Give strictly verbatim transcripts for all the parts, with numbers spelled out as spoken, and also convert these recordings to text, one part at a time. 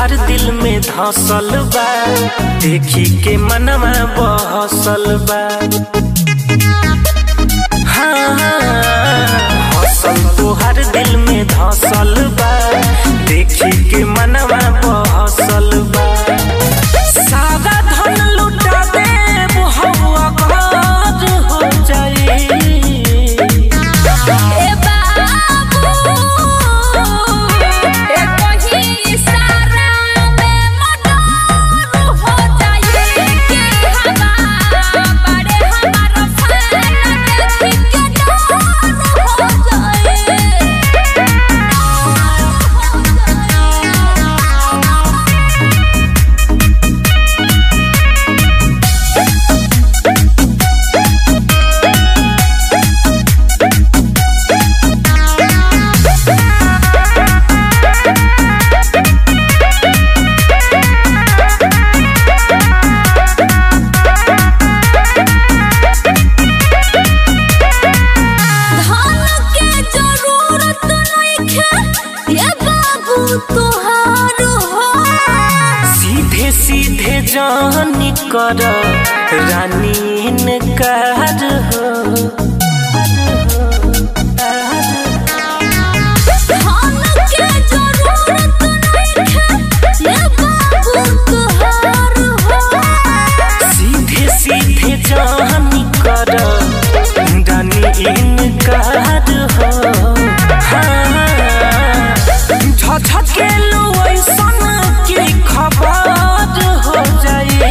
तोहार दिल में धसल बा, देखी के मनवा बहसल बा। हाँ, हसल तोहार दिल में धसल बा, देखी के मनवा बहसल बा। सादा धन लुटा देब हवा घर हो जाई। सीधे सीधे जानी कर रानी इनकार हो। सीधे सीधे जानी कर रानी इनकार हो। झटकेलू ऐसन की खबर हो जाई।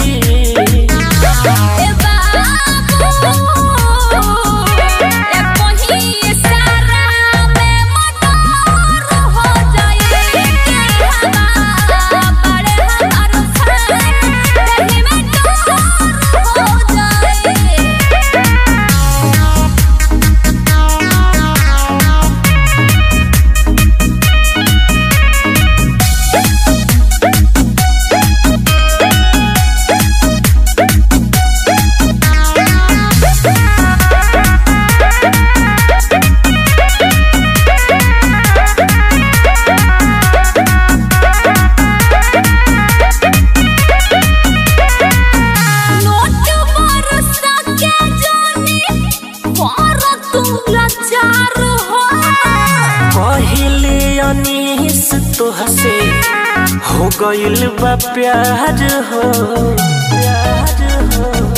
पहिले अनीस तोहसे हो गइल बा प्यार हो, प्यार हो।